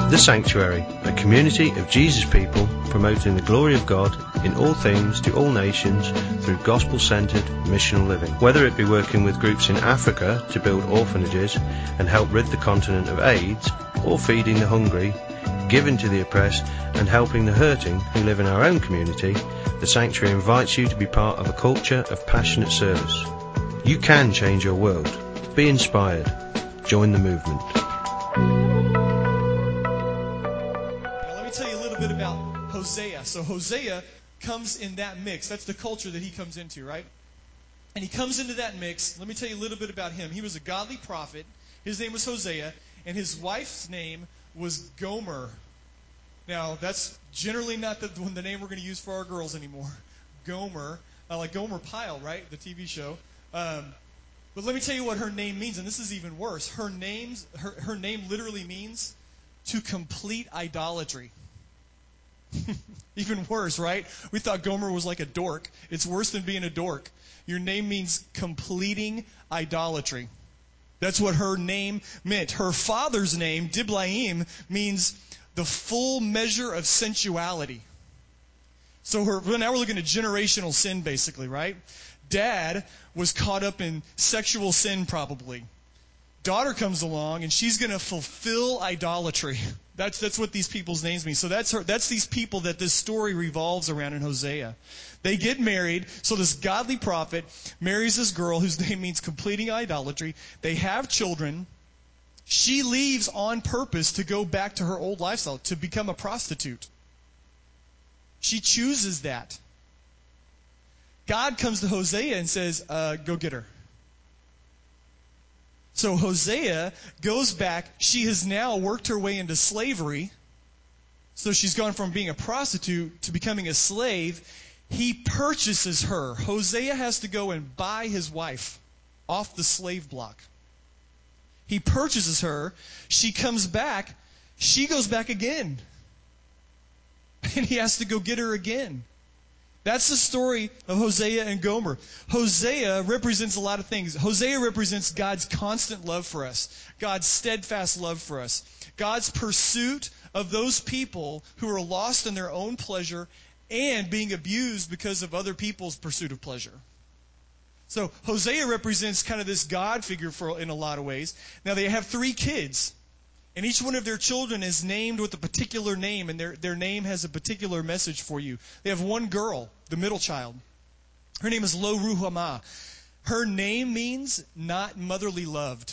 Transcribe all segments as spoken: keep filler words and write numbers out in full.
The Sanctuary, a community of Jesus people promoting the glory of God in all things to all nations through gospel-centered missional living. Whether it be working with groups in Africa to build orphanages and help rid the continent of AIDS, or feeding the hungry, giving to the oppressed and helping the hurting who live in our own community, the Sanctuary invites you to be part of a culture of passionate service. You can change your world. Be inspired. Join the movement. Tell you a little bit about Hosea. So Hosea comes in that mix. That's the culture that he comes into, right? And he comes into that mix. Let me tell you a little bit about him. He was a godly prophet. His name was Hosea, and his wife's name was Gomer. Now, that's generally not the, the name we're going to use for our girls anymore. Gomer, uh, like Gomer Pyle, right? The T V show. Um, but let me tell you what her name means, and this is even worse. Her name's her, her name literally means to complete idolatry. Even worse, right? We thought Gomer was like a dork. It's worse than being a dork. Your name means completing idolatry. That's what her name meant. Her father's name, Diblaim, means the full measure of sensuality. So her, well, now we're looking at generational sin, basically, right? Dad was caught up in sexual sin, probably. Daughter comes along, and she's going to fulfill idolatry. That's that's what these people's names mean. So that's her. That's these people that this story revolves around in Hosea. They get married. So this godly prophet marries this girl whose name means completing idolatry. They have children. She leaves on purpose to go back to her old lifestyle, to become a prostitute. She chooses that. God comes to Hosea and says, uh, go get her. So Hosea goes back. She has now worked her way into slavery. So she's gone from being a prostitute to becoming a slave. He purchases her. Hosea has to go and buy his wife off the slave block. He purchases her. She comes back. She goes back again. And he has to go get her again. That's the story of Hosea and Gomer. Hosea represents a lot of things. Hosea represents God's constant love for us, God's steadfast love for us, God's pursuit of those people who are lost in their own pleasure and being abused because of other people's pursuit of pleasure. So Hosea represents kind of this God figure for in a lot of ways. Now they have three kids. And each one of their children is named with a particular name, and their, their name has a particular message for you. They have one girl, the middle child. Her name is Lo Ruhamah. Her name means not motherly loved.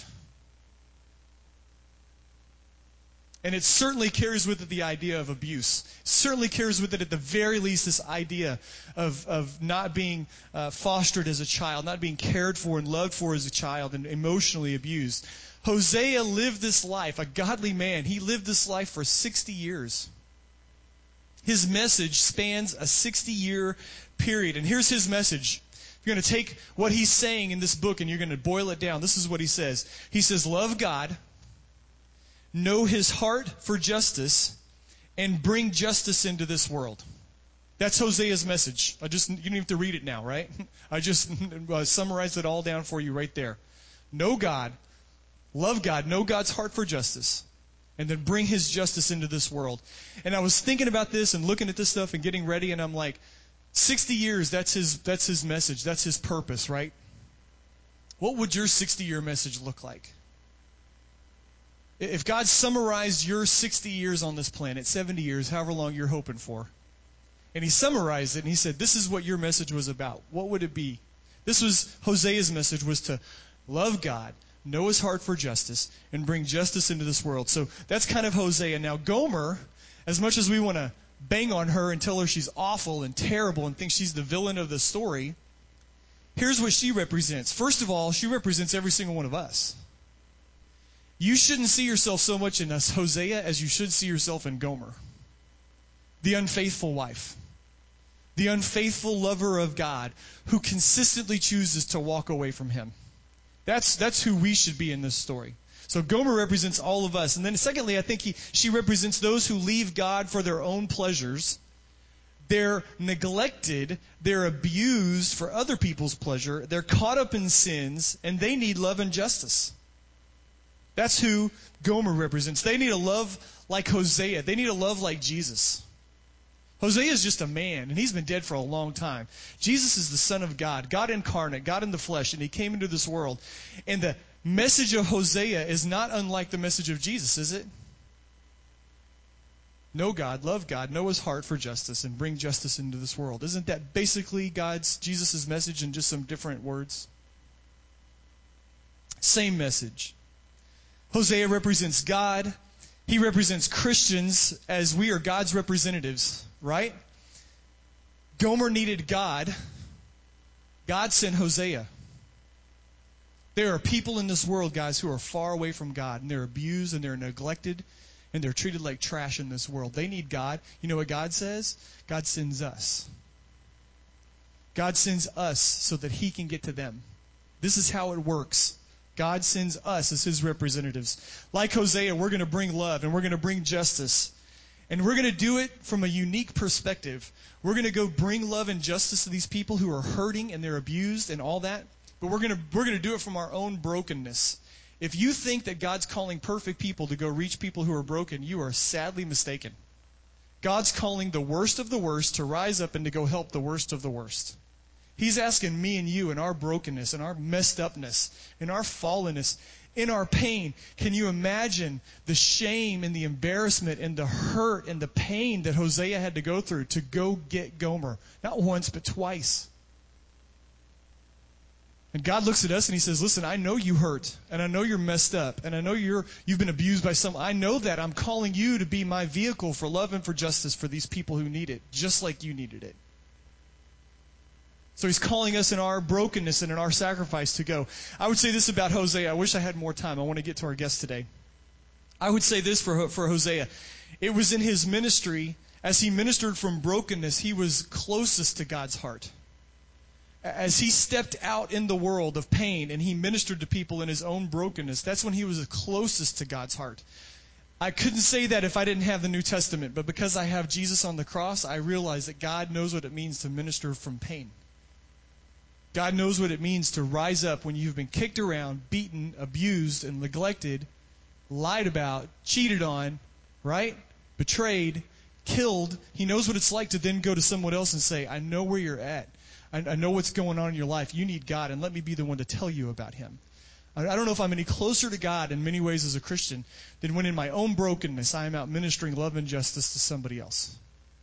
And it certainly carries with it the idea of abuse. It certainly carries with it at the very least this idea of, of not being uh, fostered as a child, not being cared for and loved for as a child, and emotionally abused. Hosea lived this life, a godly man. He lived this life for sixty years. His message spans a sixty-year period. And here's his message. You're going to take what he's saying in this book and you're going to boil it down. This is what he says. He says, love God, know his heart for justice, and bring justice into this world. That's Hosea's message. I just you don't have to read it now, right? I just uh, summarized it all down for you right there. Know God. Love God, know God's heart for justice, and then bring his justice into this world. And I was thinking about this and looking at this stuff and getting ready, and I'm like, sixty years, that's his that's his message, that's his purpose, right? What would your sixty-year message look like? If God summarized your sixty years on this planet, seventy years, however long you're hoping for, and he summarized it, and he said, this is what your message was about, what would it be? This was, Hosea's message was to love God, know his heart for justice, and bring justice into this world. So that's kind of Hosea. Now Gomer, as much as we want to bang on her and tell her she's awful and terrible and think she's the villain of the story, here's what she represents. First of all, she represents every single one of us. You shouldn't see yourself so much in us, Hosea, as you should see yourself in Gomer, the unfaithful wife, the unfaithful lover of God who consistently chooses to walk away from him. That's that's who we should be in this story. So Gomer represents all of us. And then secondly, I think he, she represents those who leave God for their own pleasures. They're neglected. They're abused for other people's pleasure. They're caught up in sins, and they need love and justice. That's who Gomer represents. They need a love like Hosea. They need a love like Jesus. Hosea is just a man, and he's been dead for a long time. Jesus is the Son of God, God incarnate, God in the flesh, and he came into this world. And the message of Hosea is not unlike the message of Jesus, is it? Know God, love God, know his heart for justice, and bring justice into this world. Isn't that basically God's, Jesus' message in just some different words? Same message. Hosea represents God. He represents Christians as we are God's representatives, right? Gomer needed God. God sent Hosea. There are people in this world, guys, who are far away from God, and they're abused, and they're neglected, and they're treated like trash in this world. They need God. You know what God says? God sends us. God sends us so that he can get to them. This is how it works. God sends us as his representatives. Like Hosea, we're going to bring love and we're going to bring justice. And we're going to do it from a unique perspective. We're going to go bring love and justice to these people who are hurting and they're abused and all that. But we're going to we're going to do it from our own brokenness. If you think that God's calling perfect people to go reach people who are broken, you are sadly mistaken. God's calling the worst of the worst to rise up and to go help the worst of the worst. He's asking me and you in our brokenness, in our messed upness, in our fallenness, in our pain. Can you imagine the shame and the embarrassment and the hurt and the pain that Hosea had to go through to go get Gomer? Not once, but twice. And God looks at us and he says, listen, I know you hurt, and I know you're messed up, and I know you're, you've been abused by some. I know that. I'm calling you to be my vehicle for love and for justice for these people who need it, just like you needed it. So he's calling us in our brokenness and in our sacrifice to go. I would say this about Hosea. I wish I had more time. I want to get to our guest today. I would say this for, for Hosea. It was in his ministry, as he ministered from brokenness, he was closest to God's heart. As he stepped out in the world of pain and he ministered to people in his own brokenness, that's when he was the closest to God's heart. I couldn't say that if I didn't have the New Testament, but because I have Jesus on the cross, I realize that God knows what it means to minister from pain. God knows what it means to rise up when you've been kicked around, beaten, abused, and neglected, lied about, cheated on, right? Betrayed, killed. He knows what it's like to then go to someone else and say, I know where you're at. I, I know what's going on in your life. You need God, and let me be the one to tell you about him. I, I don't know if I'm any closer to God in many ways as a Christian than when in my own brokenness I am out ministering love and justice to somebody else.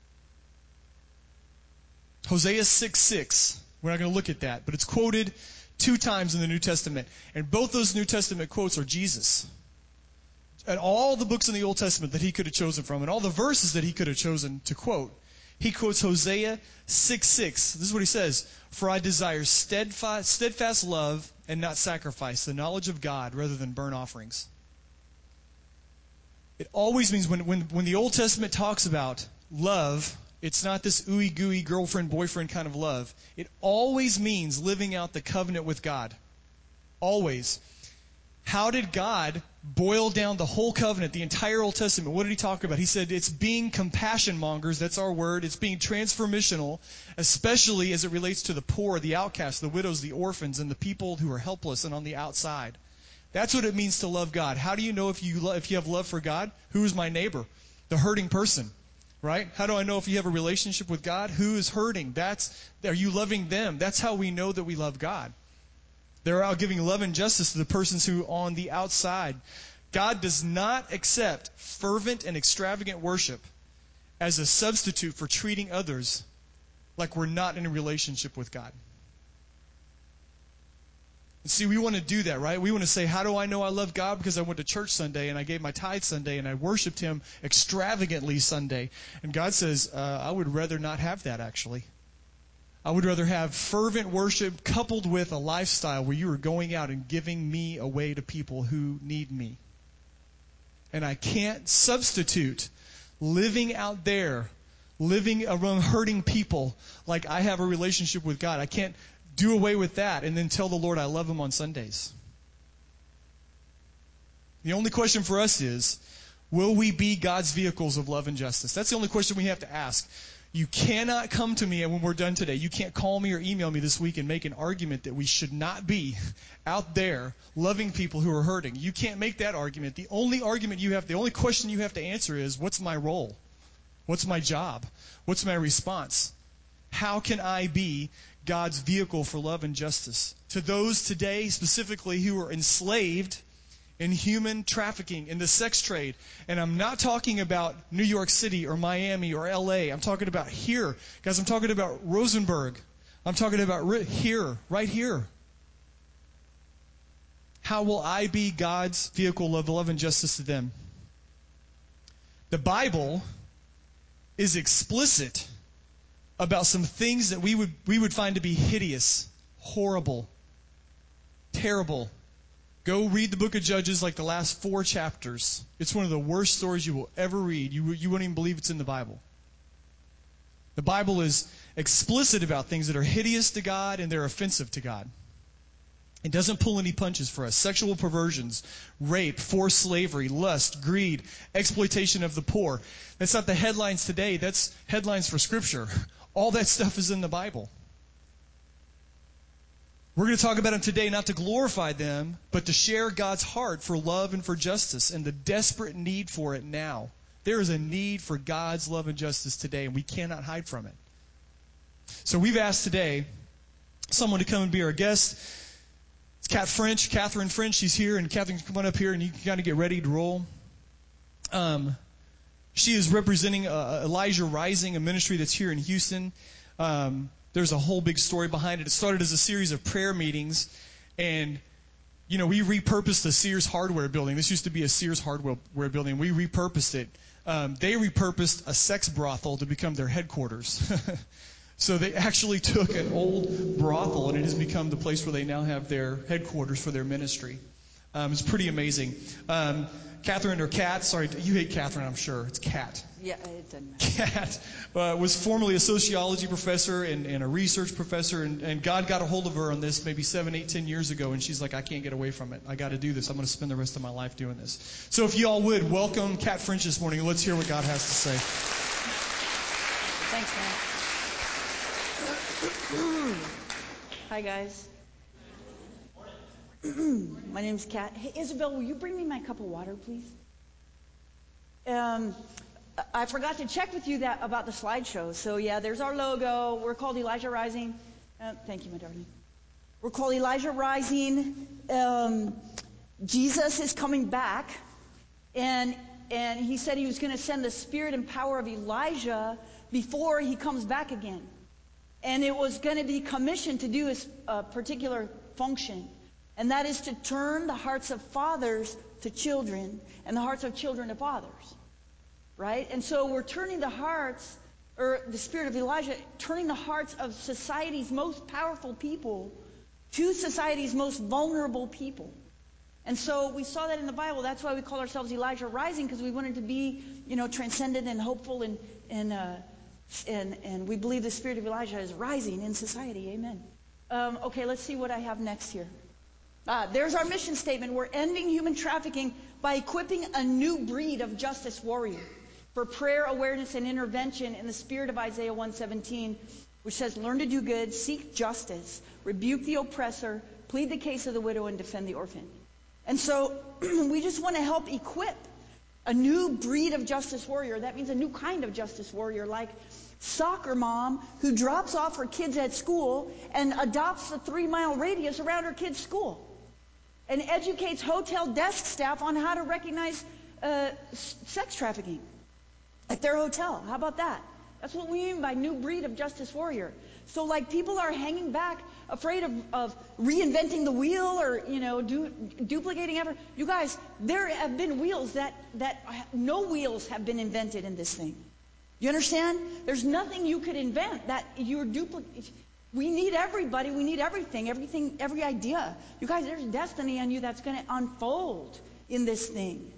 Hosea six six. We're not going to look at that, but it's quoted two times in the New Testament. And both those New Testament quotes are Jesus. And all the books in the Old Testament that he could have chosen from, and all the verses that he could have chosen to quote, he quotes Hosea six six. This is what he says. For I desire steadfast, steadfast love and not sacrifice, the knowledge of God rather than burnt offerings. It always means when, when, when the Old Testament talks about love, it's not this ooey gooey girlfriend boyfriend kind of love. It always means living out the covenant with God. Always. How did God boil down the whole covenant, the entire Old Testament? What did he talk about? He said it's being compassion mongers. That's our word. It's being transformational, especially as it relates to the poor, the outcasts, the widows, the orphans, and the people who are helpless and on the outside. That's what it means to love God. How do you know if you lo- if you have love for God? Who is my neighbor? The hurting person. Right? How do I know if you have a relationship with God? Who is hurting? That's, are you loving them? That's how we know that we love God. They're out giving love and justice to the persons who are on the outside. God does not accept fervent and extravagant worship as a substitute for treating others like we're not in a relationship with God. See, we want to do that, right? We want to say, how do I know I love God? Because I went to church Sunday and I gave my tithe Sunday and I worshiped him extravagantly Sunday. And God says, uh, I would rather not have that, actually. I would rather have fervent worship coupled with a lifestyle where you are going out and giving me away to people who need me. And I can't substitute living out there, living among hurting people like I have a relationship with God. I can't do away with that and then tell the Lord I love him on Sundays. The only question for us is, will we be God's vehicles of love and justice? That's the only question we have to ask. You cannot come to me, and when we're done today, you can't call me or email me this week and make an argument that we should not be out there loving people who are hurting. You can't make that argument. The only argument you have, the only question you have to answer is, what's my role? What's my job? What's my response? How can I be God's vehicle for love and justice? To those today specifically who are enslaved in human trafficking, in the sex trade. And I'm not talking about New York City or Miami or L A. I'm talking about here. Guys, I'm talking about Rosenberg. I'm talking about here, right here. How will I be God's vehicle of love and justice to them? The Bible is explicit about some things that we would we would find to be hideous, horrible, terrible. Go read the book of Judges, like the last four chapters. It's one of the worst stories you will ever read. You, you wouldn't even believe it's in the Bible. The Bible is explicit about things that are hideous to God and they're offensive to God. It doesn't pull any punches for us. Sexual perversions, rape, forced slavery, lust, greed, exploitation of the poor. That's not the headlines today. That's headlines for Scripture. All that stuff is in the Bible. We're going to talk about them today not to glorify them, but to share God's heart for love and for justice and the desperate need for it now. There is a need for God's love and justice today, and we cannot hide from it. So we've asked today someone to come and be our guest. It's Kat French, Catherine French. She's here, and Catherine, come on up here, and you can kind of get ready to roll. Um, she is representing uh, Elijah Rising, a ministry that's here in Houston. Um, There's a whole big story behind it. It started as a series of prayer meetings, and, you know, we repurposed the Sears Hardware building. This used to be a Sears Hardware building. We repurposed it. Um, they repurposed a sex brothel to become their headquarters. So they actually took an old brothel, and it has become the place where they now have their headquarters for their ministry. Um, it's pretty amazing. Um, Catherine, or Kat, sorry, you hate Catherine, I'm sure. It's Kat. Yeah, it doesn't matter. Kat uh, was formerly a sociology professor and, and a research professor, and, and God got a hold of her on this maybe seven, eight, ten years ago, and she's like, I can't get away from it. I got to do this. I'm going to spend the rest of my life doing this. So if you all would, welcome Kat French this morning. Let's hear what God has to say. Thanks, man. Hi, guys. My name's Kat. Hey, Isabel, will you bring me my cup of water, please? Um, I forgot to check with you that about the slideshow. So, yeah, there's our logo. We're called Elijah Rising. Uh, thank you, my darling. We're called Elijah Rising. Um, Jesus is coming back, and and he said he was going to send the spirit and power of Elijah before he comes back again. And it was going to be commissioned to do a, a particular function. And that is to turn the hearts of fathers to children and the hearts of children to fathers. Right? And so we're turning the hearts, or the spirit of Elijah, turning the hearts of society's most powerful people to society's most vulnerable people. And so we saw that in the Bible. That's why we call ourselves Elijah Rising, because we wanted to be, you know, transcendent and hopeful, and and uh, and and we believe the spirit of Elijah is rising in society. Amen. Um, okay, let's see what I have next here. Ah, there's our mission statement. We're ending human trafficking by equipping a new breed of justice warrior for prayer, awareness, and intervention in the spirit of Isaiah one seventeen, which says, learn to do good, seek justice, rebuke the oppressor, plead the case of the widow, and defend the orphan. And so we just want to help equip a new breed of justice warrior. That means a new kind of justice warrior, like soccer mom who drops off her kids at school and adopts the three-mile radius around her kids' school, and educates hotel desk staff on how to recognize uh, sex trafficking at their hotel. How about that? That's what we mean by new breed of justice warrior. So, like, people are hanging back, afraid of, of reinventing the wheel, or, you know, du- duplicating effort. You guys, there have been wheels that, that no wheels have been invented in this thing. You understand? There's nothing you could invent that you're duplicating. We need everybody. We need everything, everything, every idea. You guys, there's destiny on you that's going to unfold in this thing.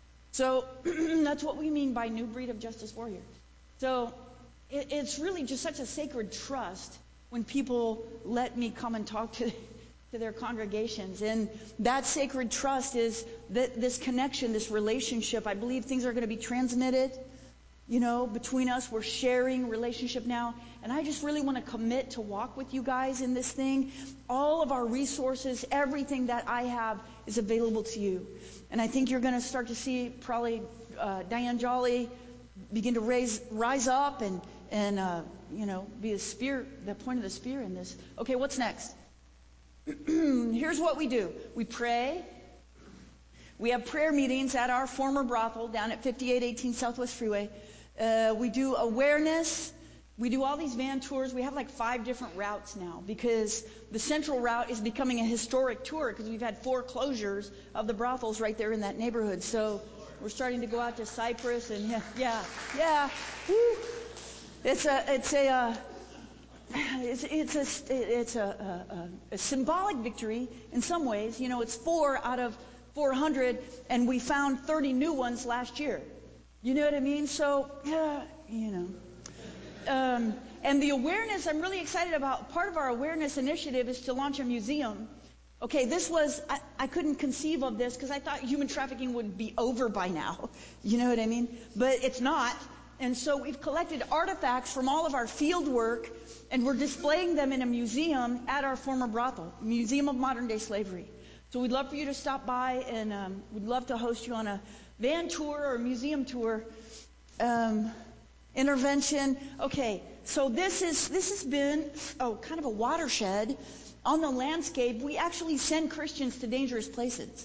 So that's what we mean by new breed of justice warrior. So it, it's really just such a sacred trust when people let me come and talk to, to their congregations. And that sacred trust is that this connection, this relationship. I believe things are going to be transmitted. You know, between us, we're sharing relationship now. And I just really want to commit to walk with you guys in this thing. All of our resources, everything that I have is available to you. And I think you're going to start to see probably uh, Diane Jolly begin to raise, rise up and, and uh, you know, be the spear, the point of the spear in this. Okay, what's next? Here's what we do. We pray. We have prayer meetings at our former brothel down at fifty-eight eighteen Southwest Freeway. Uh, we do awareness. We do all these van tours. We have like five different routes now because the central route is becoming a historic tour because we've had four closures of the brothels right there in that neighborhood. So we're starting to go out to Cypress and yeah, yeah, yeah. Woo. It's a, it's a, uh, it's, it's a, it's a, a, a symbolic victory in some ways. You know, it's four out of four hundred, and we found thirty new ones last year. You know what I mean? So, uh, you know. Um, and the awareness, I'm really excited about. Part of our awareness initiative is to launch a museum. Okay, this was, I, I couldn't conceive of this because I thought human trafficking would be over by now. You know what I mean? But it's not. And so we've collected artifacts from all of our field work, and we're displaying them in a museum at our former brothel, Museum of Modern Day Slavery. So we'd love for you to stop by, and um, we'd love to host you on a van tour or a museum tour. Um, intervention. Okay, so this is this has been oh kind of a watershed on the landscape. We actually send Christians to dangerous places.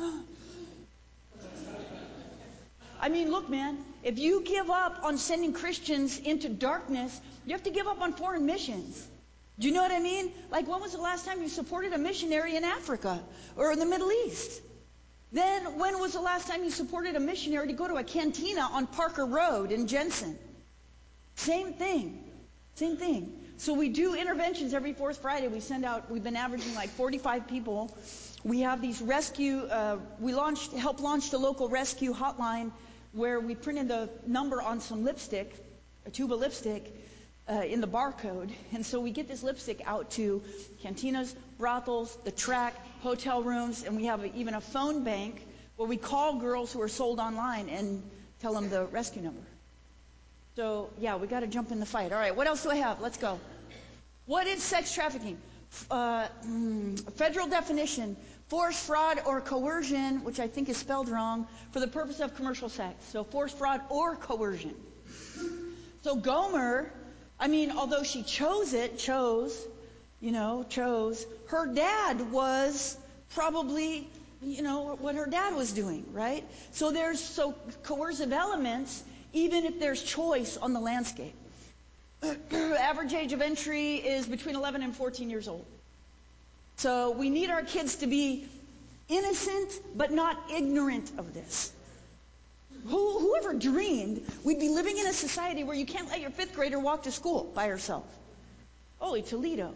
I mean, look, man, if you give up on sending Christians into darkness, you have to give up on foreign missions. Do you know what I mean? Like, when was the last time you supported a missionary in Africa or in the Middle East? Then, when was the last time you supported a missionary to go to a cantina on Parker Road in Jensen? Same thing. Same thing. So we do interventions every fourth Friday. We send out, we've been averaging like forty-five people. We have these rescue, uh, we launched, helped launch the local rescue hotline where we printed the number on some lipstick, a tube of lipstick, uh, in the barcode. And so we get this lipstick out to cantinas, brothels, the track, hotel rooms, and we have a, even a phone bank where we call girls who are sold online and tell them the rescue number. So, yeah, we got to jump in the fight. All right, what else do I have? Let's go. What is sex trafficking? Uh, mm, federal definition, force, fraud, or coercion, which I think is spelled wrong, for the purpose of commercial sex. So force, fraud, or coercion. So Gomer, I mean, although she chose it, chose, you know, chose, her dad was probably, you know, what her dad was doing, right? So there's so coercive elements, even if there's choice on the landscape. Average age of entry is between eleven and fourteen years old. So we need our kids to be innocent but not ignorant of this. Who, whoever dreamed we'd be living in a society where you can't let your fifth grader walk to school by herself? Holy Toledo.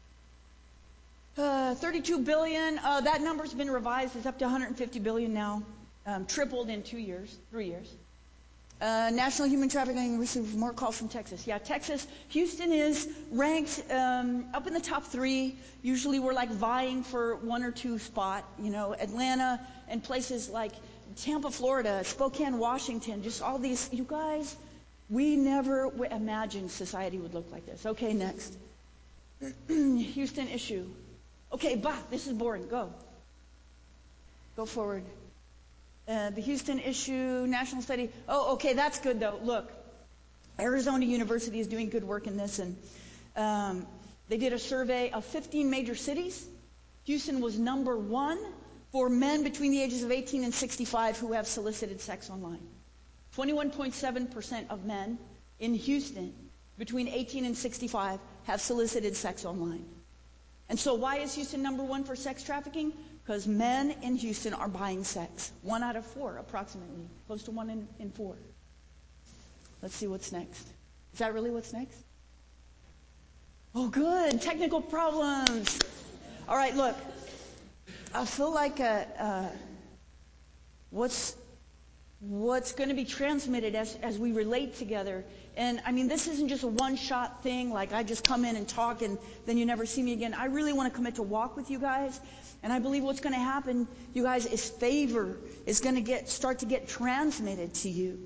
Uh, thirty-two billion, uh, that number's been revised. It's up to one hundred fifty billion now, um, tripled in two years, three years. Uh, National Human Trafficking received more calls from Texas. Yeah, Texas. Houston is ranked um, up in the top three. Usually we're like vying for one or two spot. You know, Atlanta and places like Tampa, Florida, Spokane, Washington, just all these. You guys, we never w- imagined society would look like this. Okay, next. Houston issue. Okay, bah, this is boring. Go. Go forward. Uh, the Houston issue, national study. Oh, okay, that's good, though. Look, Arizona University is doing good work in this, and um, they did a survey of fifteen major cities. Houston was number one for men between the ages of eighteen and sixty-five who have solicited sex online. twenty-one point seven percent of men in Houston between eighteen and sixty-five have solicited sex online. And so why is Houston number one for sex trafficking? Because men in Houston are buying sex. One out of four, approximately. Close to one in, in four. Let's see what's next. Is that really what's next? Oh, good. Technical problems. All right, look. I feel like uh, uh, what's what's going to be transmitted as, as we relate together. And, I mean, this isn't just a one-shot thing, like I just come in and talk and then you never see me again. I really want to commit to walk with you guys. And I believe what's going to happen, you guys, is favor is going to get start to get transmitted to you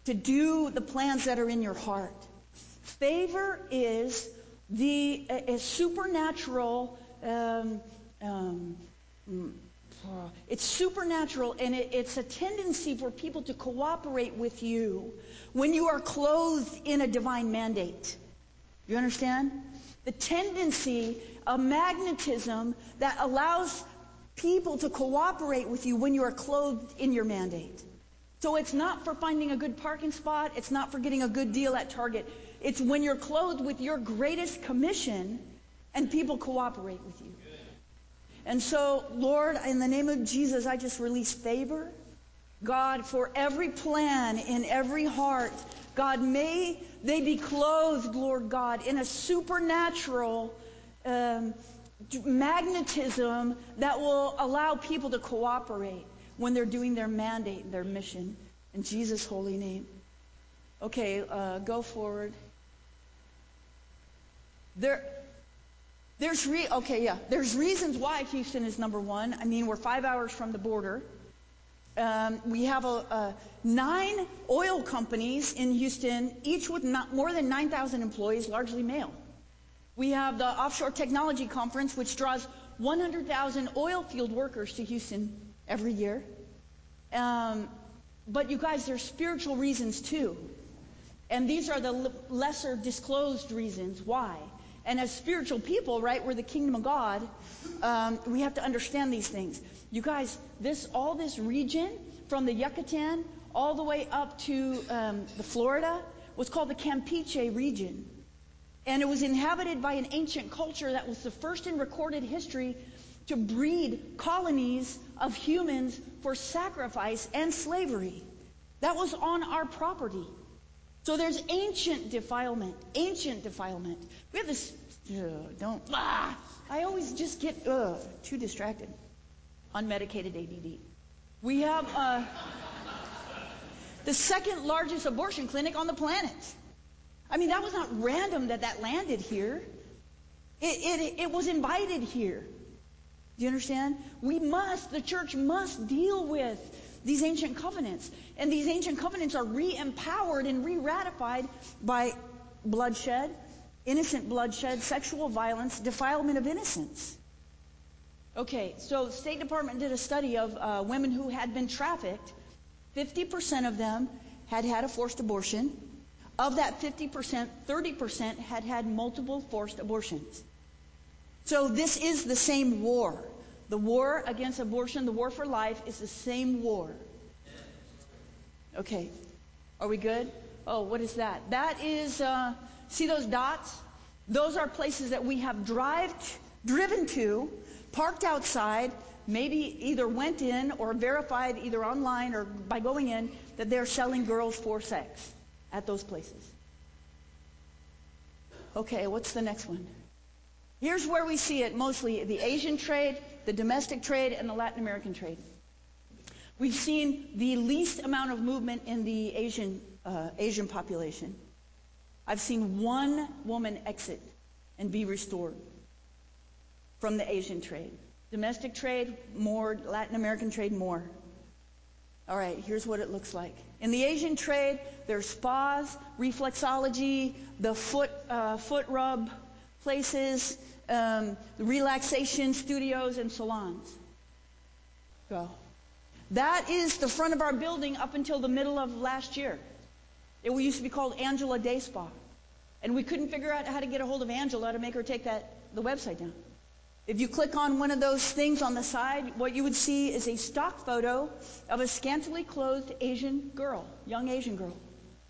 to do the plans that are in your heart. Favor is the a supernatural. Um, um, it's supernatural, and it, it's a tendency for people to cooperate with you when you are clothed in a divine mandate. You understand? The tendency, a magnetism that allows people to cooperate with you when you are clothed in your mandate. So it's not for finding a good parking spot. It's not for getting a good deal at Target. It's when you're clothed with your greatest commission and people cooperate with you. And so, Lord, in the name of Jesus, I just release favor. God, for every plan in every heart, God, may they be clothed, Lord God, in a supernatural um, magnetism that will allow people to cooperate when they're doing their mandate and their mission. In Jesus' holy name. Okay, uh, go forward. There, there's re- okay, yeah. There's reasons why Houston is number one. I mean, we're five hours from the border. Um, we have a, a nine oil companies in Houston, each with not more than nine thousand employees, largely male. We have the Offshore Technology Conference, which draws one hundred thousand oil field workers to Houston every year. Um, but you guys, there's spiritual reasons too. And these are the l- lesser disclosed reasons why. And as spiritual people, right, we're the kingdom of God, um, we have to understand these things. You guys, this all this region, from the Yucatan all the way up to um, the Florida, was called the Campeche region. And it was inhabited by an ancient culture that was the first in recorded history to breed colonies of humans for sacrifice and slavery. That was on our property. So there's ancient defilement, ancient defilement. We have this, uh, don't, ah, I always just get uh, too distracted. Unmedicated A D D. We have uh, the second largest abortion clinic on the planet. I mean, that was not random that that landed here. It, it, it was invited here. Do you understand? We must, the church must deal with these ancient covenants. And these ancient covenants are re-empowered and re-ratified by bloodshed, innocent bloodshed, sexual violence, defilement of innocence. Okay, so State Department did a study of uh, women who had been trafficked. fifty percent of them had had a forced abortion. Of that fifty percent, thirty percent had had multiple forced abortions. So this is the same war. The war against abortion, the war for life, is the same war. Okay, are we good? Oh, what is that? That is, uh, see those dots? Those are places that we have drive, driven to, parked outside, maybe either went in or verified either online or by going in that they're selling girls for sex at those places. Okay, what's the next one? Here's where we see it mostly: the Asian trade, the domestic trade, and the Latin American trade. We've seen the least amount of movement in the Asian uh, Asian population. I've seen one woman exit and be restored from the Asian trade. Domestic trade, more. Latin American trade, more. All right, here's what it looks like. In the Asian trade, there's spas, reflexology, the foot uh, foot rub places, um, relaxation studios, and salons. Go. That is the front of our building up until the middle of last year. It used to be called Angela Day Spa. And we couldn't figure out how to get a hold of Angela to make her take that the website down. If you click on one of those things on the side, what you would see is a stock photo of a scantily clothed Asian girl, young Asian girl.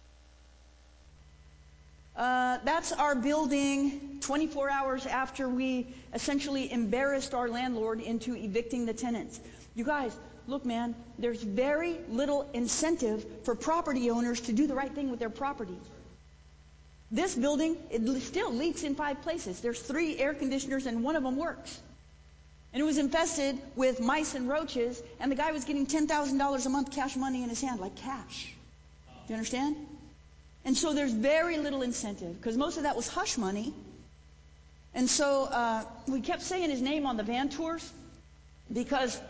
Uh, that's our building twenty-four hours after we essentially embarrassed our landlord into evicting the tenants. You guys, look, man, there's very little incentive for property owners to do the right thing with their property. This building, it still leaks in five places. There's three air conditioners and one of them works. And it was infested with mice and roaches, and the guy was getting ten thousand dollars a month cash money in his hand, like cash. Do you understand? And so there's very little incentive, because most of that was hush money. And so uh, we kept saying his name on the van tours, because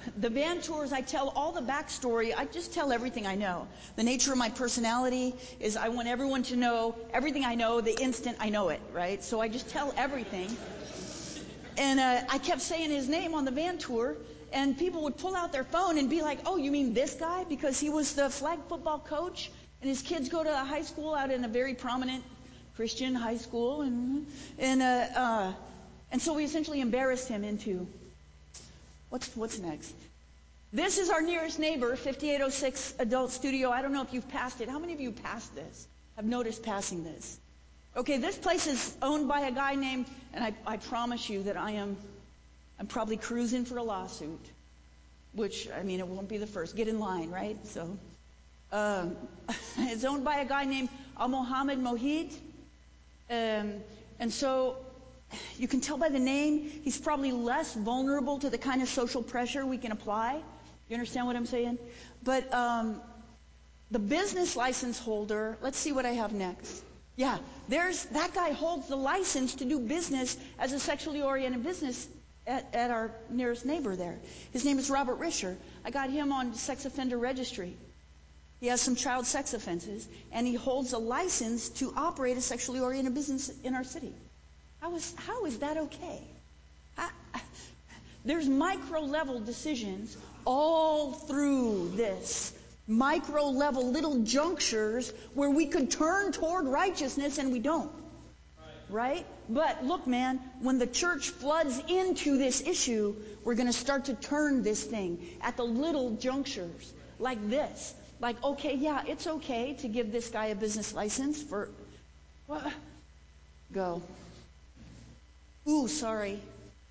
the van tours, I tell all the backstory. I just tell everything I know. The nature of my personality is I want everyone to know everything I know the instant I know it, right? So I just tell everything. And uh, I kept saying his name on the van tour, and people would pull out their phone and be like, oh, you mean this guy? Because he was the flag football coach, and his kids go to a high school out in a very prominent Christian high school. And and uh, uh, and so we essentially embarrassed him into, what's what's next? This is our nearest neighbor, fifty-eight oh six Adult Studio. I don't know if you've passed it. How many of you passed this? I've noticed passing this. Okay, this place is owned by a guy named, and I, I promise you that I am, I'm probably cruising for a lawsuit, which, I mean, it won't be the first. Get in line, right? So, um, it's owned by a guy named Al Mohammed Mohid. Um, and so, you can tell by the name, he's probably less vulnerable to the kind of social pressure we can apply. You understand what I'm saying? But um, the business license holder, let's see what I have next. Yeah, there's that guy holds the license to do business as a sexually oriented business at, at our nearest neighbor there. His name is Robert Risher. I got him on sex offender registry. He has some child sex offenses, and he holds a license to operate a sexually oriented business in our city. How is, how is that okay? I, I, there's micro-level decisions all through this. Micro-level little junctures where we could turn toward righteousness and we don't. Right. right? But look, man, when the church floods into this issue, we're going to start to turn this thing at the little junctures like this. Like, okay, yeah, it's okay to give this guy a business license for... What? Go. Ooh, sorry.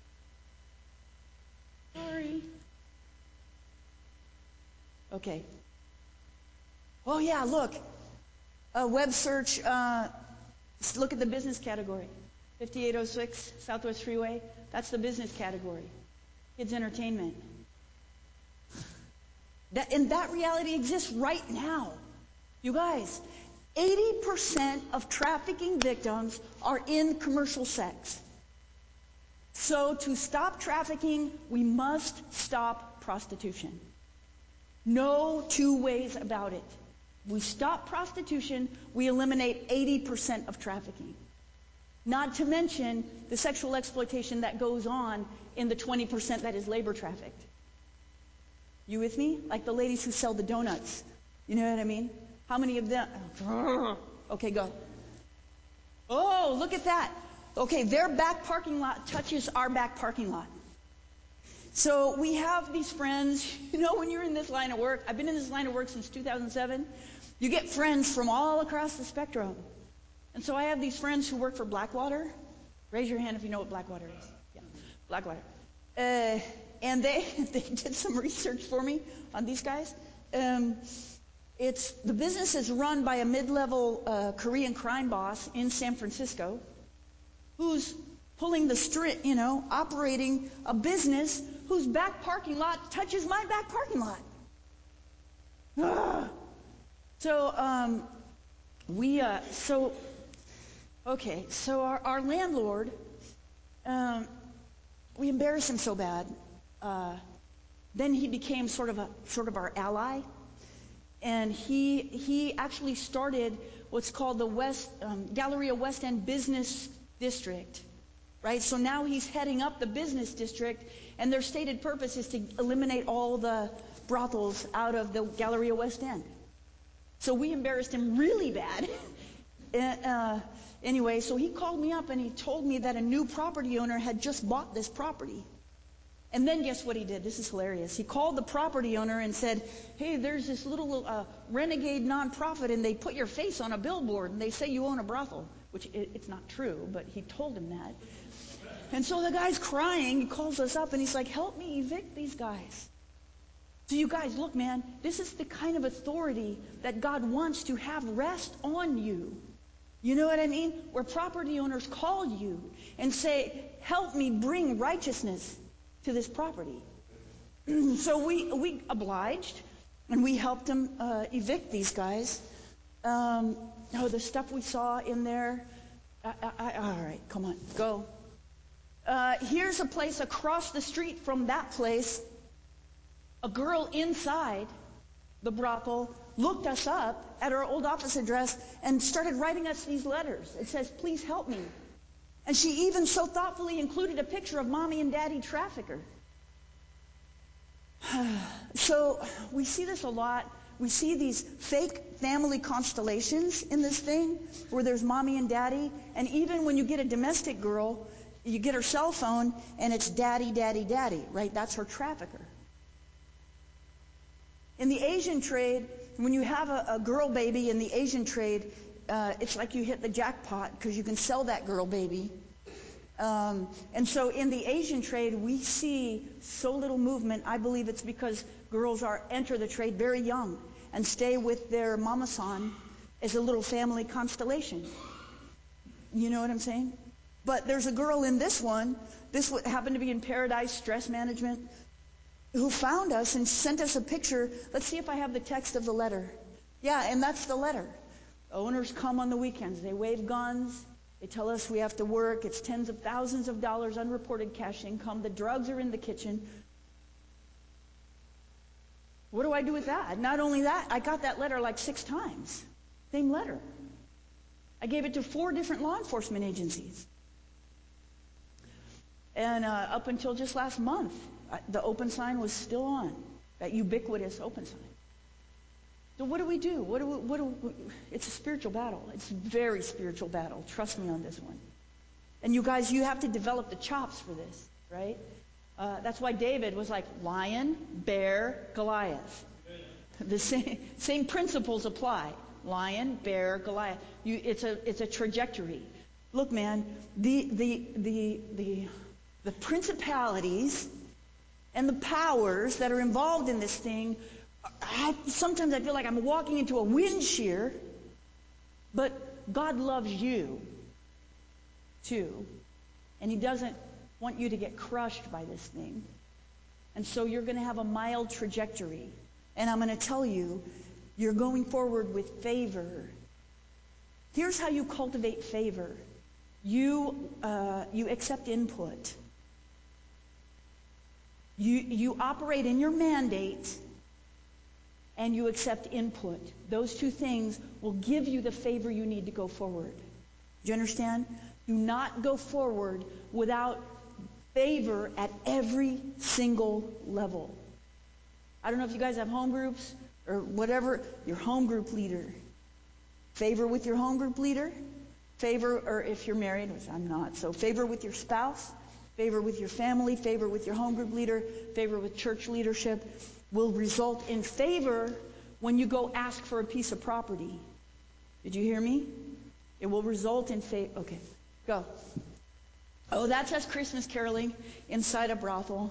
Sorry. Okay. Oh, yeah, look. A web search, uh, look at the business category. fifty-eight oh six Southwest Freeway. That's the business category. Kids entertainment. That, and that reality exists right now. You guys, eighty percent of trafficking victims are in commercial sex. So to stop trafficking, we must stop prostitution. No two ways about it. We stop prostitution, we eliminate eighty percent of trafficking. Not to mention the sexual exploitation that goes on in the twenty percent that is labor trafficked. You with me? Like the ladies who sell the donuts. You know what I mean? How many of them? Okay, go. Oh, look at that. Okay, their back parking lot touches our back parking lot. So we have these friends. You know, when you're in this line of work, I've been in this line of work since two thousand seven. You get friends from all across the spectrum. And so I have these friends who work for Blackwater. Raise your hand if you know what Blackwater is. Yeah, Blackwater. Uh, and they, they did some research for me on these guys. Um, it's the business is run by a mid-level uh, Korean crime boss in San Francisco who's pulling the string, you know, operating a business whose back parking lot touches my back parking lot. Ah. So, um, we, uh, so, okay, so our, our landlord, um, we embarrassed him so bad. Uh, then he became sort of a, sort of our ally. And he, he actually started what's called the West, um, Galleria West End Business District. Right? So now he's heading up the business district, and their stated purpose is to eliminate all the brothels out of the Galleria West End. So we embarrassed him really bad. uh, anyway, so he called me up and he told me that a new property owner had just bought this property. And then guess what he did? This is hilarious. He called the property owner and said, hey, there's this little uh, renegade nonprofit, and they put your face on a billboard, and they say you own a brothel. Which it, it's not true, but he told him that. And so the guy's crying. He calls us up and he's like, help me evict these guys. So you guys, look, man, this is the kind of authority that God wants to have rest on you. You know what I mean? Where property owners call you and say, help me bring righteousness to this property. So we, we obliged, and we helped him uh, evict these guys. Um, oh, the stuff we saw in there. I, I, I, all right, come on, go. Uh, here's a place across the street from that place A girl inside the brothel looked us up at our old office address and started writing us these letters. It says, please help me. And she even so thoughtfully included a picture of mommy and daddy trafficker. So we see this a lot. We see these fake family constellations in this thing where there's mommy and daddy. And even when you get a domestic girl, you get her cell phone and it's daddy, daddy, daddy, right? That's her trafficker. In the Asian trade, when you have a, a girl baby in the Asian trade, uh, it's like you hit the jackpot because you can sell that girl baby. Um, and so in the Asian trade, we see so little movement. I believe it's because girls are enter the trade very young and stay with their mama-san as a little family constellation. You know what I'm saying? But there's a girl in this one, this happened to be in Paradise Stress Management, who found us and sent us a picture. Let's see if I have the text of the letter. Yeah, and that's the letter. Owners come on the weekends. They wave guns. They tell us we have to work. It's tens of thousands of dollars unreported cash income. The drugs are in the kitchen. What do I do with that? Not only that, I got that letter like six times. Same letter. I gave it to four different law enforcement agencies. And uh, up until just last month, the open sign was still on, that ubiquitous open sign. So what do we do? What do we, what do we, it's a spiritual battle. It's a very spiritual battle. Trust me on this one. And you guys, you have to develop the chops for this, right? Uh, that's why David was like lion, bear, Goliath. The same, same principles apply. Lion, bear, Goliath. You, it's a it's a trajectory. Look, man, the the the the the principalities and the powers that are involved in this thing, I, sometimes I feel like I'm walking into a wind shear, but God loves you too. And He doesn't want you to get crushed by this thing. And so you're going to have a mild trajectory. And I'm going to tell you, you're going forward with favor. Here's how you cultivate favor. You, uh, you accept input. You, you operate in your mandate, and you accept input. Those two things will give you the favor you need to go forward. Do you understand? Do not go forward without favor at every single level. I don't know if you guys have home groups or whatever. Your home group leader. Favor with your home group leader. Favor, or if you're married, which I'm not, so favor with your spouse. Favor with your family, favor with your home group leader, favor with church leadership will result in favor when you go ask for a piece of property. Did you hear me? It will result in favor. Okay, go. Oh, that's us Christmas caroling inside a brothel.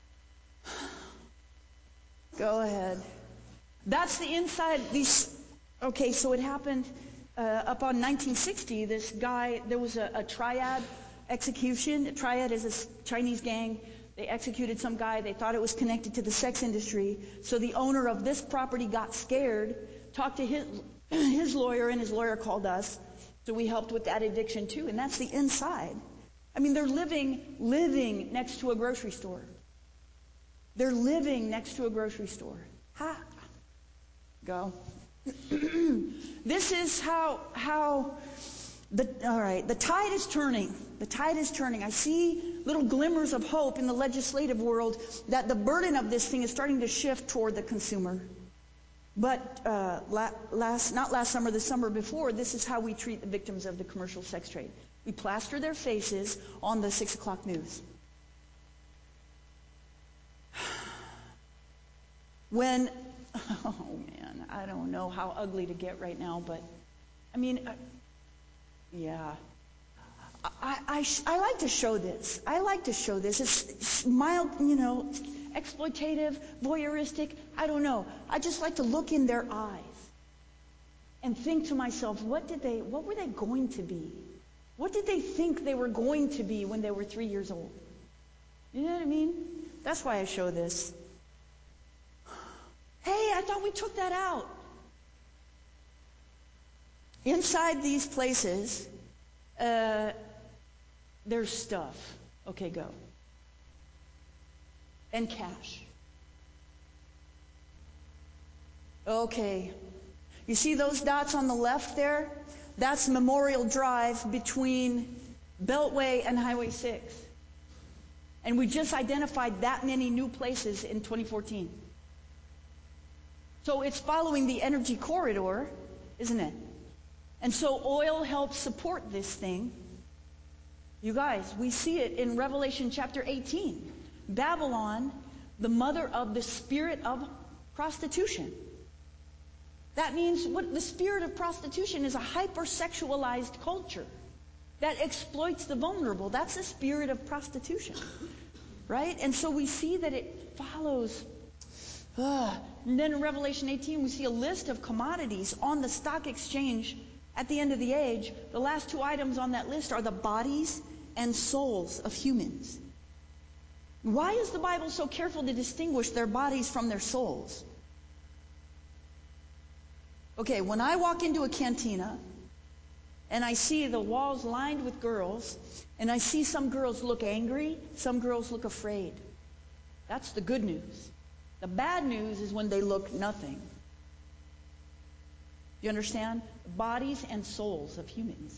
Go ahead. That's the inside. These. Okay, so it happened uh, up on nineteen sixty. This guy, there was a, a triad execution. A triad is a Chinese gang. They executed some guy. They thought it was connected to the sex industry. So the owner of this property got scared, talked to his, his lawyer, and his lawyer called us. So we helped with that eviction too. And that's the inside. I mean, they're living, living next to a grocery store. They're living next to a grocery store. Ha! Go. This is how, how, the, all right, the tide is turning. The tide is turning. I see little glimmers of hope in the legislative world that the burden of this thing is starting to shift toward the consumer. But uh, la- last, not last summer, the summer before, this is how we treat the victims of the commercial sex trade. We plaster their faces on the six o'clock news. When, oh man, I don't know how ugly to get right now, but I mean, uh, yeah. I, I, I like to show this. I like to show this. It's, it's mild, you know, exploitative, voyeuristic. I don't know. I just like to look in their eyes and think to myself, what did they, what were they going to be? What did they think they were going to be when they were three years old? You know what I mean? That's why I show this. Hey, I thought we took that out. Inside these places, uh, there's stuff. Okay, go. And cash. Okay. You see those dots on the left there? That's Memorial Drive between Beltway and Highway six. And we just identified that many new places in twenty fourteen. So it's following the energy corridor, isn't it? And so oil helps support this thing. You guys, we see it in Revelation chapter eighteen. Babylon, the mother of the spirit of prostitution. That means what the spirit of prostitution is a hypersexualized culture that exploits the vulnerable. That's the spirit of prostitution. Right? And so we see that it follows. Uh, and then in Revelation eighteen, we see a list of commodities on the stock exchange at the end of the age. The last two items on that list are the bodies and souls of humans. Why is the Bible so careful to distinguish their bodies from their souls? Okay, when I walk into a cantina and I see the walls lined with girls, and I see some girls look angry, some girls look afraid. That's the good news. The bad news is when they look nothing. You understand? Bodies and souls of humans.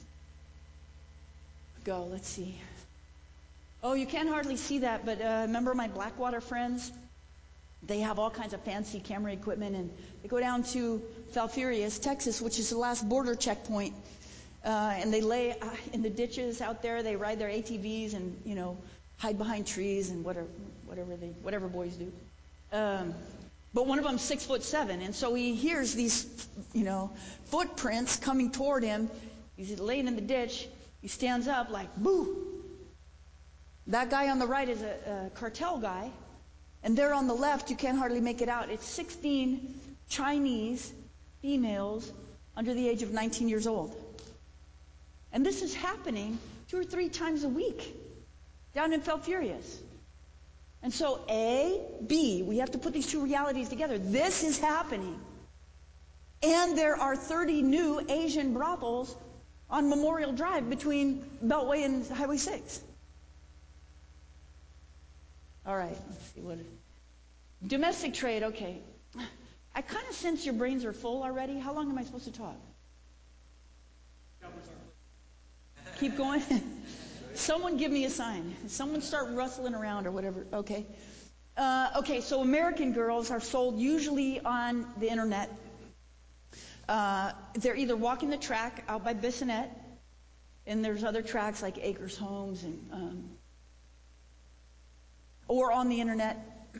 Go, let's see. Oh, you can't hardly see that, but uh, remember my Blackwater friends? They have all kinds of fancy camera equipment, and they go down to Falfurrias, Texas, which is the last border checkpoint. Uh, and they lay uh, in the ditches out there. They ride their A T Vs and, you know, hide behind trees and whatever, whatever they, whatever boys do. Um, but one of them's six foot seven, and so he hears these, you know, footprints coming toward him. He's laying in the ditch. He stands up like, boo. That guy on the right is a, a cartel guy, and there on the left, you can't hardly make it out. It's sixteen Chinese females under the age of nineteen years old. And this is happening two or three times a week down in Falfurrias. And so A, B, we have to put these two realities together. This is happening. And there are thirty new Asian brothels on Memorial Drive between Beltway and Highway six. All right, let's see what. Domestic trade, okay. I kind of sense your brains are full already. How long am I supposed to talk? Keep going. Someone give me a sign. Someone start rustling around or whatever. Okay. Uh, okay, so American girls are sold usually on the internet. Uh, they're either walking the track out by Bissonnette, and there's other tracks like Acres Homes, and um, or on the internet.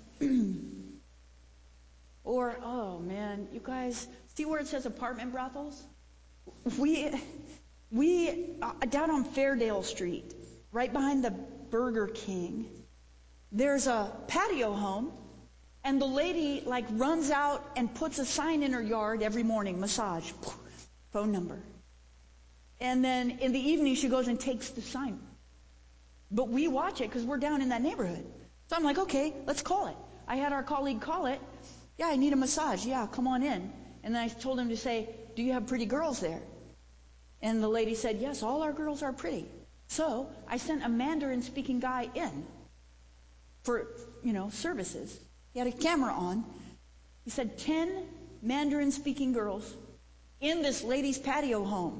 Or, oh man, you guys, see where it says apartment brothels? We, we, uh, down on Fairdale Street, right behind the Burger King, there's a patio home, and the lady like runs out and puts a sign in her yard every morning, massage, phone number. And then in the evening she goes and takes the sign. But we watch it because we're down in that neighborhood. So I'm like, okay, let's call it. I had our colleague call it. Yeah, I need a massage. Yeah, come on in. And then I told him to say, do you have pretty girls there? And the lady said, yes, all our girls are pretty. So I sent a Mandarin-speaking guy in for, you know, services. He had a camera on. He said, ten Mandarin-speaking girls in this lady's patio home.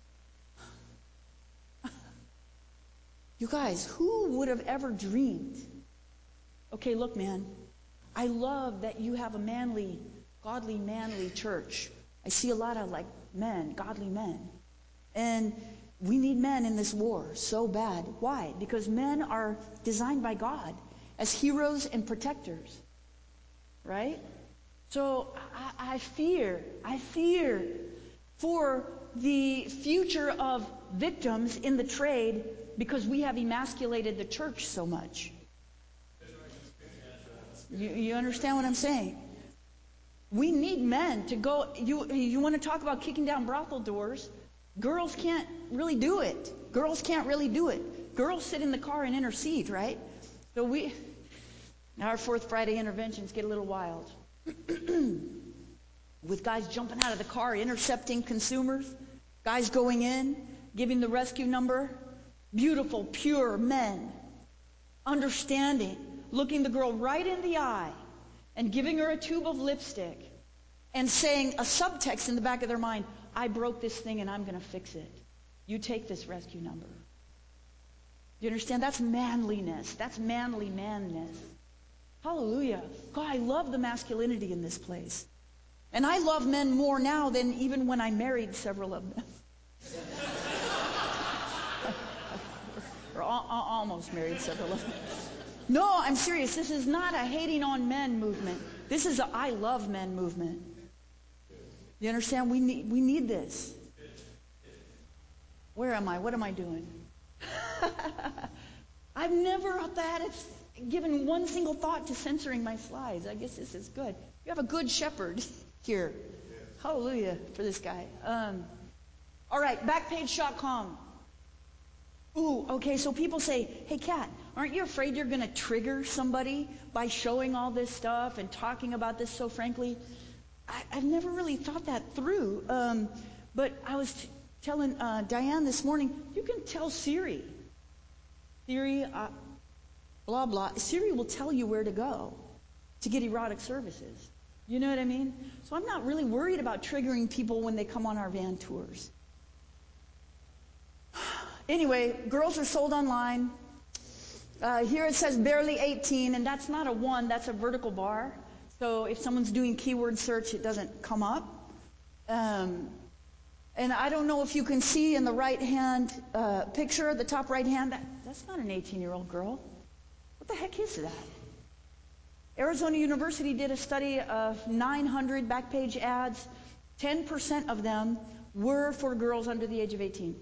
You guys, who would have ever dreamed? Okay, look, man. I love that you have a manly, godly, manly church. I see a lot of, like, men, godly men. And we need men in this war so bad. Why? Because men are designed by God as heroes and protectors. Right? So I, I fear, I fear for the future of victims in the trade because we have emasculated the church so much. You, you understand what I'm saying? We need men to go. You, you want to talk about kicking down brothel doors? Girls can't really do it. Girls can't really do it. Girls sit in the car and intercede, right? So we, our Fourth Friday interventions get a little wild. With guys jumping out of the car, intercepting consumers, guys going in, giving the rescue number. Beautiful, pure men, understanding, looking the girl right in the eye and giving her a tube of lipstick and saying a subtext in the back of their mind, I broke this thing and I'm going to fix it. You take this rescue number. Do you understand? That's manliness. That's manly manness. Hallelujah. God, I love the masculinity in this place. And I love men more now than even when I married several of them. Or al- almost married several of them. No, I'm serious. This is not a hating on men movement. This is a I love men movement. You understand? We need, we need this. Where am I? What am I doing? I've never had it, given one single thought to censoring my slides. I guess this is good. You have a good shepherd here. Hallelujah for this guy. Um, all right, backpage dot com. Ooh, okay, so people say, hey, Kat, aren't you afraid you're going to trigger somebody by showing all this stuff and talking about this so frankly? I, I've never really thought that through. Um, but I was t- telling uh, Diane this morning, you can tell Siri. Siri, uh, blah, blah. Siri will tell you where to go to get erotic services. You know what I mean? So I'm not really worried about triggering people when they come on our van tours. Anyway, girls are sold online. Uh, here it says barely eighteen, and that's not a one, that's a vertical bar. So if someone's doing keyword search, it doesn't come up. Um, and I don't know if you can see in the right-hand uh, picture, the top right-hand, that, that's not an eighteen-year-old girl. What the heck is that? Arizona University did a study of nine hundred Backpage ads. ten percent of them were for girls under the age of eighteen.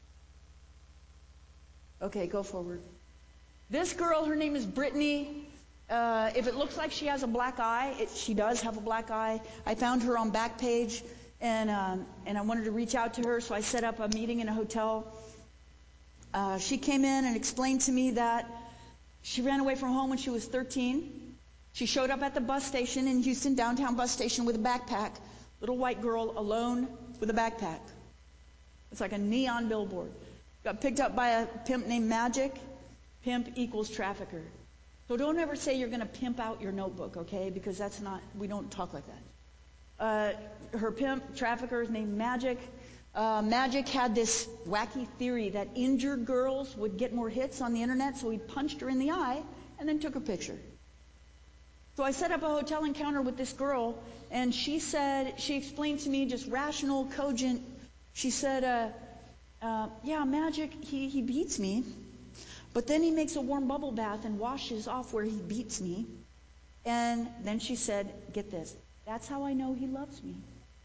Okay, go forward. This girl, her name is Brittany. Uh, if it looks like she has a black eye, it, she does have a black eye. I found her on Backpage, and um, and I wanted to reach out to her, so I set up a meeting in a hotel. Uh, she came in and explained to me that she ran away from home when she was thirteen. She showed up at the bus station in Houston, downtown bus station, with a backpack. Little white girl alone with a backpack. It's like a neon billboard. Got picked up by a pimp named Magic. Pimp equals trafficker. So don't ever say you're going to pimp out your notebook, okay? Because that's not, we don't talk like that. Uh, her pimp, trafficker, is named Magic. Uh, Magic had this wacky theory that injured girls would get more hits on the internet, so he punched her in the eye and then took a picture. So I set up a hotel encounter with this girl, and she said, she explained to me, just rational, cogent, she said, uh, uh, yeah, Magic, he, he beats me. But then he makes a warm bubble bath and washes off where he beats me. And then she said, get this, that's how I know he loves me.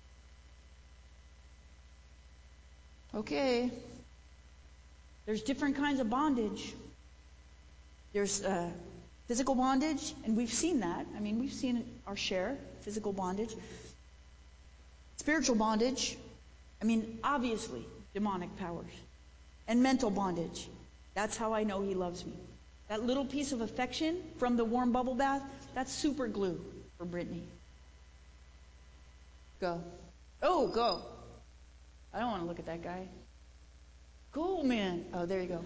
Okay. There's different kinds of bondage. There's uh, physical bondage, and we've seen that. I mean, we've seen our share, physical bondage. Spiritual bondage, I mean, obviously, demonic powers. And mental bondage. That's how I know he loves me. That little piece of affection from the warm bubble bath, that's super glue for Brittany. Go. Oh, go. I don't want to look at that guy. Cool, man. Oh, there you go.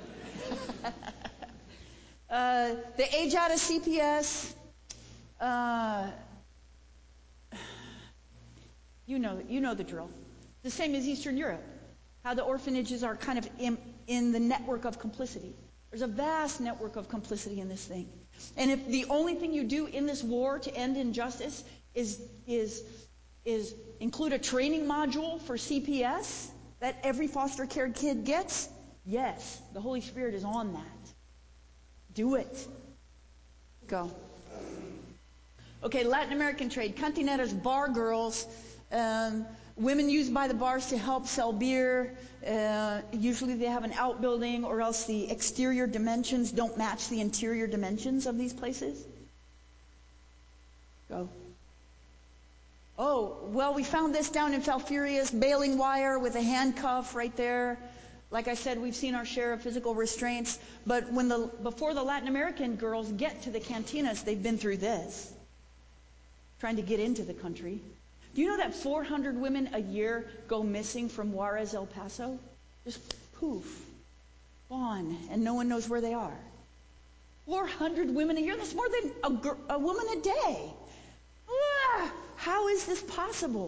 uh, the age out of C P S. Uh, you know, you know the drill. The same as Eastern Europe. How the orphanages are kind of in, in the network of complicity. There's a vast network of complicity in this thing. And if the only thing you do in this war to end injustice is is is include a training module for C P S that every foster care kid gets, yes, the Holy Spirit is on that. Do it. Go. Okay, Latin American trade. Cantineras, bar girls. Um, women used by the bars to help sell beer. Uh, usually they have an outbuilding, or else the exterior dimensions don't match the interior dimensions of these places. Go. Oh, well, we found this down in Falfurrias, baling wire with a handcuff right there. Like I said, we've seen our share of physical restraints. But when the before the Latin American girls get to the cantinas, they've been through this, trying to get into the country. Do you know that four hundred women a year go missing from Juarez, El Paso? Just poof, gone, and no one knows where they are. four hundred women a year, that's more than a, gr- a woman a day. Ah, How is this possible?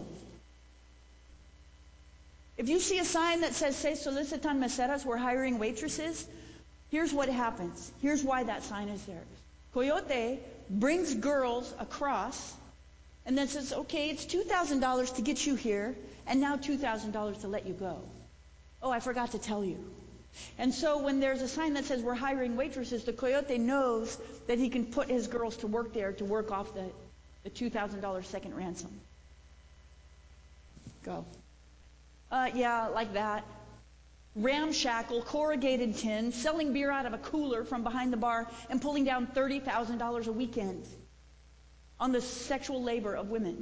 If you see a sign that says, "Se solicitan meseras," we're hiring waitresses, here's what happens. Here's why that sign is there. Coyote brings girls across and then says, "Okay, it's two thousand dollars to get you here, and now two thousand dollars to let you go. Oh, I forgot to tell you." And so when there's a sign that says we're hiring waitresses, the coyote knows that he can put his girls to work there to work off the, the two thousand dollars second ransom. Go. Uh, yeah, like that. Ramshackle, corrugated tin, selling beer out of a cooler from behind the bar and pulling down thirty thousand dollars a weekend on the sexual labor of women.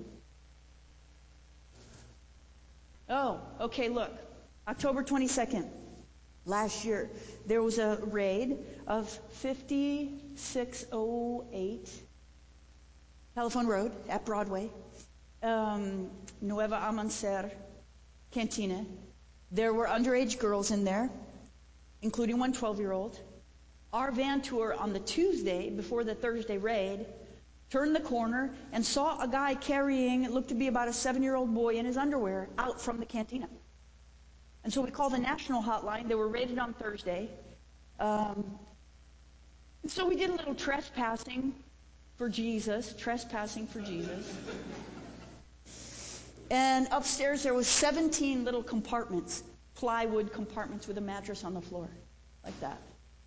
Oh, okay, look. October twenty-second, last year, there was a raid of fifty-six oh eight Telephone Road at Broadway, um, Nueva Amancer Cantina. There were underage girls in there, including one twelve-year-old. Our van tour on the Tuesday before the Thursday raid turned the corner and saw a guy carrying, it looked to be about a seven-year-old boy in his underwear, out from the cantina. And so we called the national hotline. They were raided on Thursday. Um, and so we did a little trespassing for Jesus, trespassing for Jesus. And upstairs there was seventeen little compartments, plywood compartments with a mattress on the floor, like that.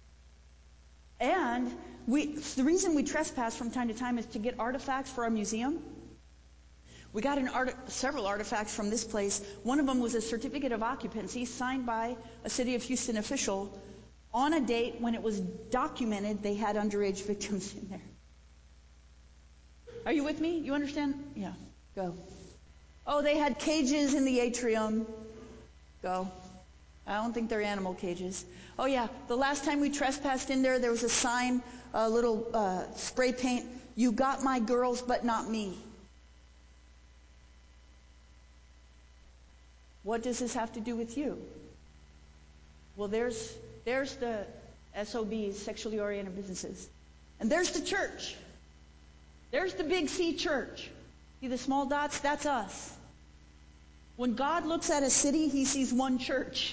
And we, the reason we trespass from time to time is to get artifacts for our museum. We got an art, several artifacts from this place. One of them was a certificate of occupancy signed by a City of Houston official on a date when it was documented they had underage victims in there. Are you with me? You understand? Yeah. Go. Oh, they had cages in the atrium. Go. I don't think they're animal cages. Oh, yeah. The last time we trespassed in there, there was a sign, a little uh, spray paint. "You got my girls, but not me." What does this have to do with you? Well, there's there's the S O Bs, sexually oriented businesses. And there's the church. There's the big C church. See the small dots? That's us. When God looks at a city, he sees one church.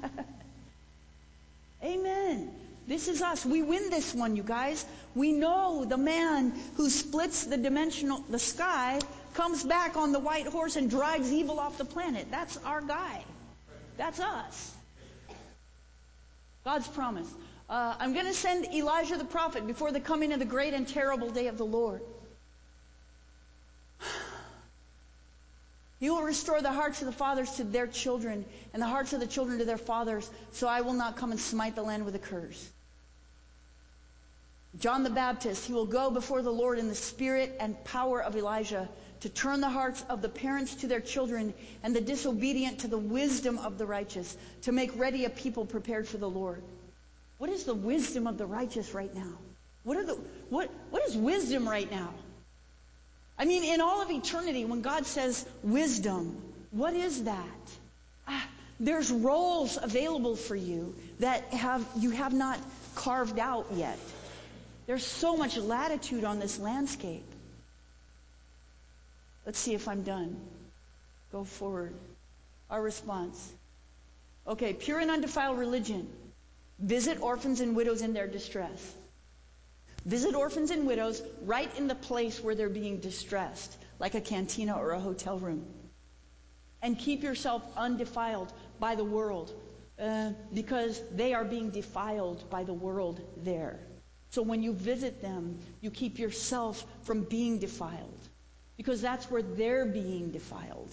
Amen. This is us. We win this one, you guys. We know the man who splits the dimensional, the sky, comes back on the white horse and drives evil off the planet. That's our guy. That's us. God's promise. Uh, I'm going to send Elijah the prophet before the coming of the great and terrible day of the Lord. He will restore the hearts of the fathers to their children, and the hearts of the children to their fathers, so I will not come and smite the land with a curse. John the Baptist, he will go before the Lord in the spirit and power of Elijah to turn the hearts of the parents to their children and the disobedient to the wisdom of the righteous, to make ready a people prepared for the Lord. What is the wisdom of the righteous right now? What are the what what is wisdom right now? I mean, in all of eternity, when God says wisdom, what is that? Ah, there's roles available for you that have you have not carved out yet. There's so much latitude on this landscape. Let's see if I'm done. Go forward. Our response. Okay, pure and undefiled religion. Visit orphans and widows in their distress. Visit orphans and widows right in the place where they're being distressed, like a cantina or a hotel room. And keep yourself undefiled by the world, uh, because they are being defiled by the world there. So when you visit them, you keep yourself from being defiled, because that's where they're being defiled.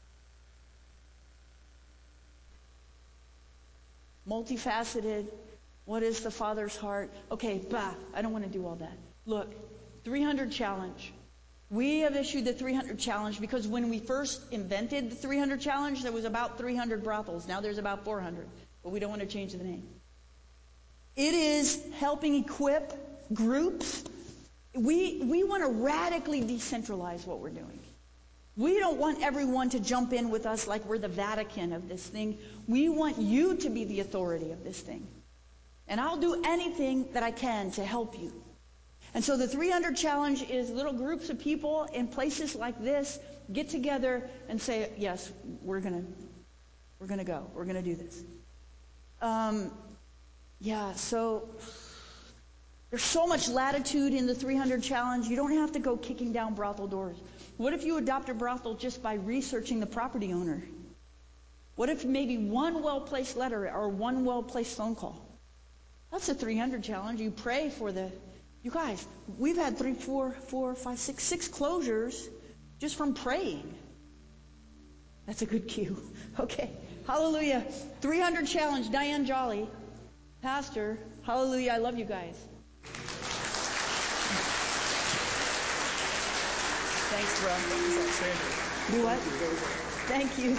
Multifaceted. What is the Father's heart? Okay, bah, I don't want to do all that. Look, three hundred challenge. We have issued the three hundred challenge because when we first invented the three hundred challenge, there was about three hundred brothels. Now there's about four hundred, but we don't want to change the name. It is helping equip groups. We, we want to radically decentralize what we're doing. We don't want everyone to jump in with us like we're the Vatican of this thing. We want you to be the authority of this thing. And I'll do anything that I can to help you. And so the three hundred challenge is little groups of people in places like this get together and say, yes, we're going to we're going to go. We're going to do this. Um, yeah, so there's so much latitude in the three hundred challenge. You don't have to go kicking down brothel doors. What if you adopt a brothel just by researching the property owner? What if maybe one well-placed letter or one well-placed phone call? That's a three hundred challenge. You pray for the... You guys, we've had three, four, four, five, six, six closures just from praying. That's a good cue. Okay. Hallelujah. three hundred challenge. Diane Jolly, pastor. Hallelujah. I love you guys. Thanks, bro. Do what? Thank you.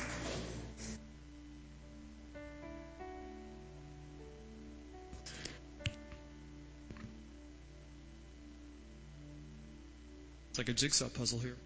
It's like a jigsaw puzzle here.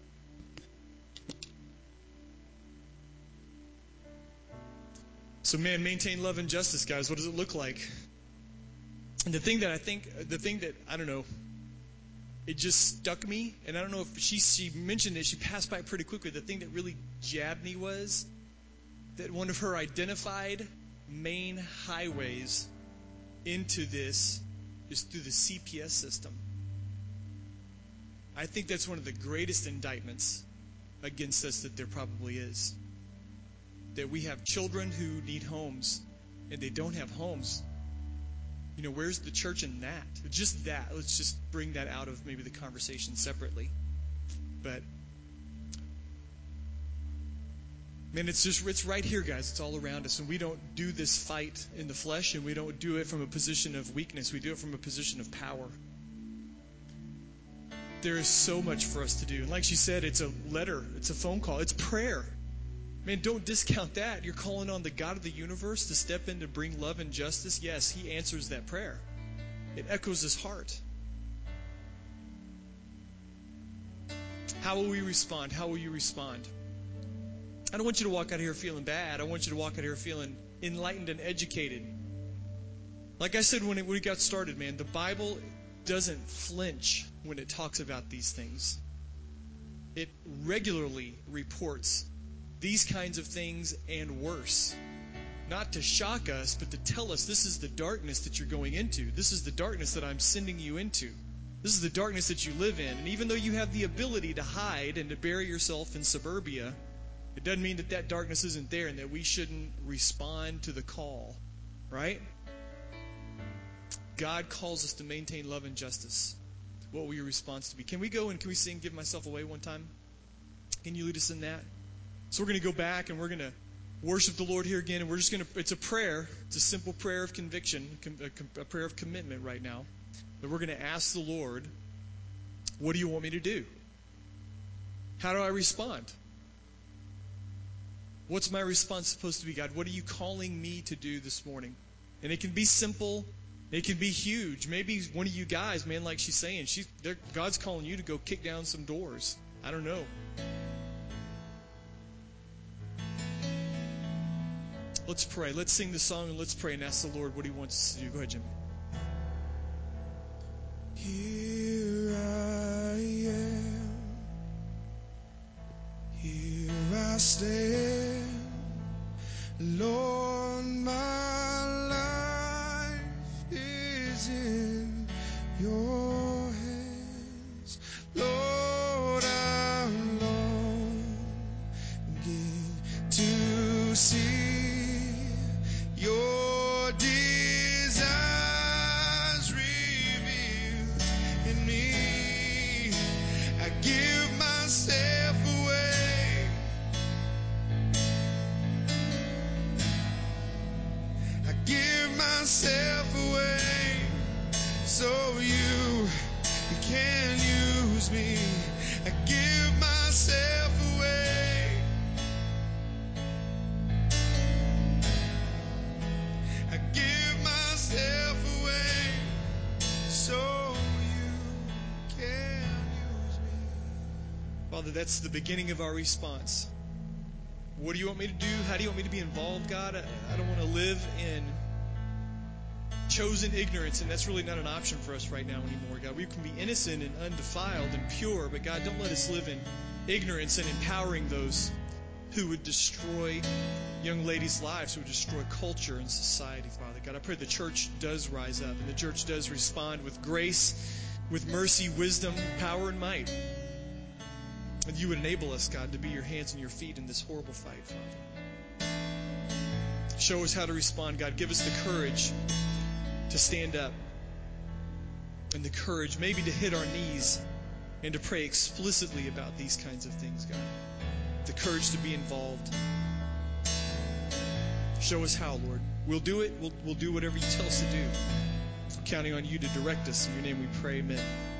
So, man, maintain love and justice, guys. What does it look like? And the thing that I think, the thing that, I don't know, it just stuck me, and I don't know if she she mentioned it, she passed by it pretty quickly. The thing that really jabbed me was that one of her identified main highways into this is through the C P S system. I think that's one of the greatest indictments against us that there probably is. That we have children who need homes, and they don't have homes. You know, where's the church in that? Just that. Let's just bring that out of maybe the conversation separately. But, man, it's just, it's right here, guys. It's all around us. And we don't do this fight in the flesh, and we don't do it from a position of weakness. We do it from a position of power. There is so much for us to do. And like she said, it's a letter. It's a phone call. It's prayer. Man, don't discount that. You're calling on the God of the universe to step in to bring love and justice. Yes, He answers that prayer. It echoes His heart. How will we respond? How will you respond? I don't want you to walk out of here feeling bad. I want you to walk out of here feeling enlightened and educated. Like I said when, it, when we got started, man, the Bible doesn't flinch when it talks about these things. It regularly reports these kinds of things and worse. Not to shock us, but to tell us this is the darkness that you're going into. This is the darkness that I'm sending you into. This is the darkness that you live in. And even though you have the ability to hide and to bury yourself in suburbia, it doesn't mean that that darkness isn't there and that we shouldn't respond to the call. Right? God calls us to maintain love and justice. What will your response to be? Can we go and can we sing Give Myself Away one time? Can you lead us in that? So we're going to go back and we're going to worship the Lord here again. And we're just going to, it's a prayer. It's a simple prayer of conviction, a prayer of commitment right now. But we're going to ask the Lord, what do you want me to do? How do I respond? What's my response supposed to be, God? What are you calling me to do this morning? And it can be simple. It can be huge. Maybe one of you guys, man, like she's saying, she's, God's calling you to go kick down some doors. I don't know. Let's pray. Let's sing the song and let's pray and ask the Lord what He wants us to do. Go ahead, Jim. Here I am. Here I stand. Lord, my life is in your hands. Lord, I'm longing to see your desires revealed in me. I give myself away. I give myself away so you, you can use me. I give myself away. I give myself away so you can use me. Father, that's the beginning of our response. What do you want me to do? How do you want me to be involved, God? I, I don't want to live in chosen ignorance, and that's really not an option for us right now anymore, God. We can be innocent and undefiled and pure, but God, don't let us live in ignorance and empowering those who would destroy young ladies' lives, who would destroy culture and society, Father. God, I pray the church does rise up and the church does respond with grace, with mercy, wisdom, power, and might. And you would enable us, God, to be your hands and your feet in this horrible fight, Father. Show us how to respond, God. Give us the courage to stand up and the courage maybe to hit our knees and to pray explicitly about these kinds of things, God. The courage to be involved. Show us how, Lord. We'll do it. We'll, we'll do whatever you tell us to do. Counting on you to direct us. In your name we pray, amen.